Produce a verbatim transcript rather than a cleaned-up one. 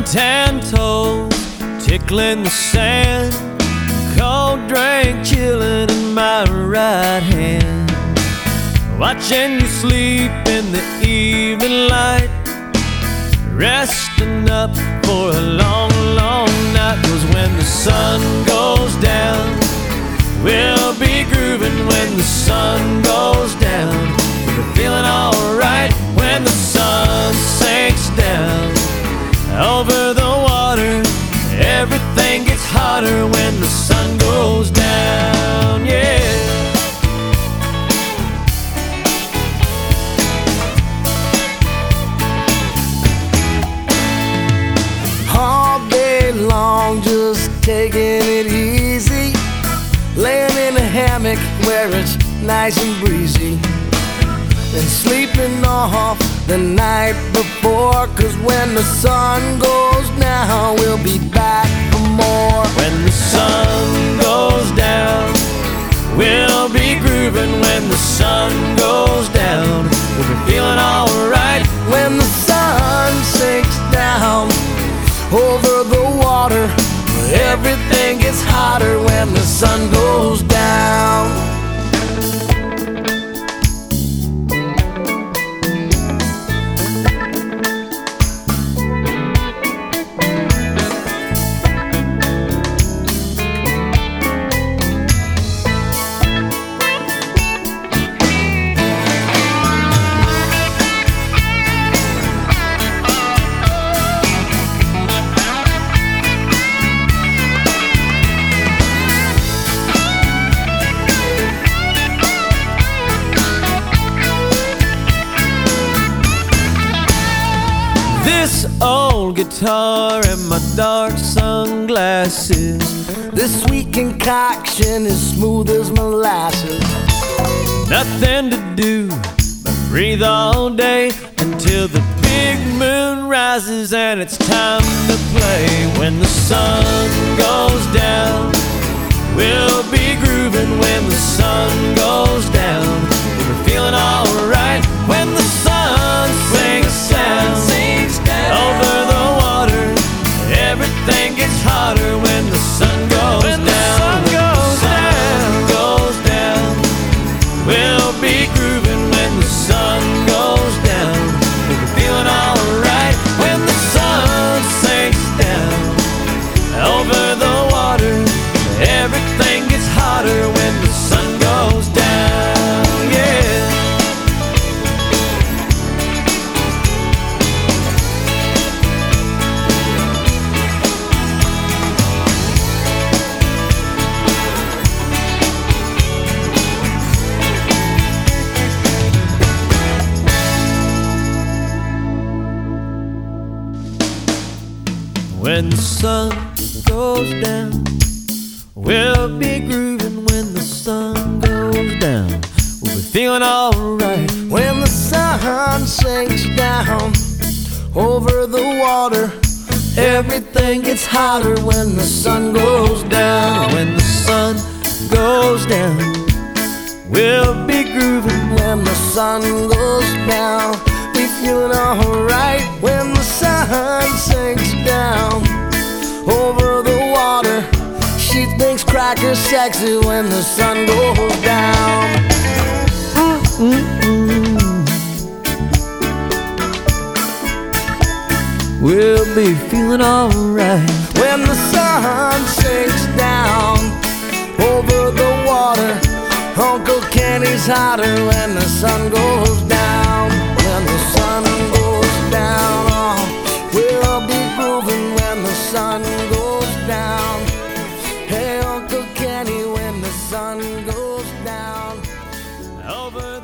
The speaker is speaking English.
Suntan toes tickling the sand, cold drink chilling in my right hand, watching you sleep in the evening light, resting up for a long, long night. 'Cause when the sun goes down, we'll be grooving. When the sun goes down, we're feeling alright. When the sun sinks down over the water, everything gets hotter when the sun goes down, yeah. All day long, just taking it easy, laying in a hammock where it's nice and breezy, and sleeping off the night before. 'Cause when the sun goes down, we'll be back for more. When the sun goes down, we'll be grooving. When the sun goes down, we'll be feeling alright. When the sun sinks down over the water, everything gets hotter when the sun goes down. This old guitar and my dark sunglasses, This sweet concoction is smooth as molasses. nothing to do but breathe all day until the big moon rises and it's time to play. When the sun goes down, we'll be grooving. When the sun goes down, we'll be feeling alright. When the sun sinks down over the water, everything gets hotter when the sun goes when down. The sun goes when the sun down. goes down, we'll be grooving. When the sun goes down, we'll be feeling alright. When the sun sinks down over the water, everything gets hotter when the sun goes down, yeah. When the sun goes down, we'll be grooving. When the sun goes down, we'll be feeling alright. When the sun sinks down over the water, everything gets hotter when the sun goes down. When the sun goes down, we'll be grooving. When the sun goes down, we feeling alright. When the sun sinks down over the water, she thinks crackers sexy when the sun goes down. Mm-mm. We'll be feeling alright. When the sun sinks down over the water, Uncle Kenny's hotter when the sun goes down. When the sun goes down, oh, we'll be grooving when the sun goes down. Hey, Uncle Kenny, when the sun goes down over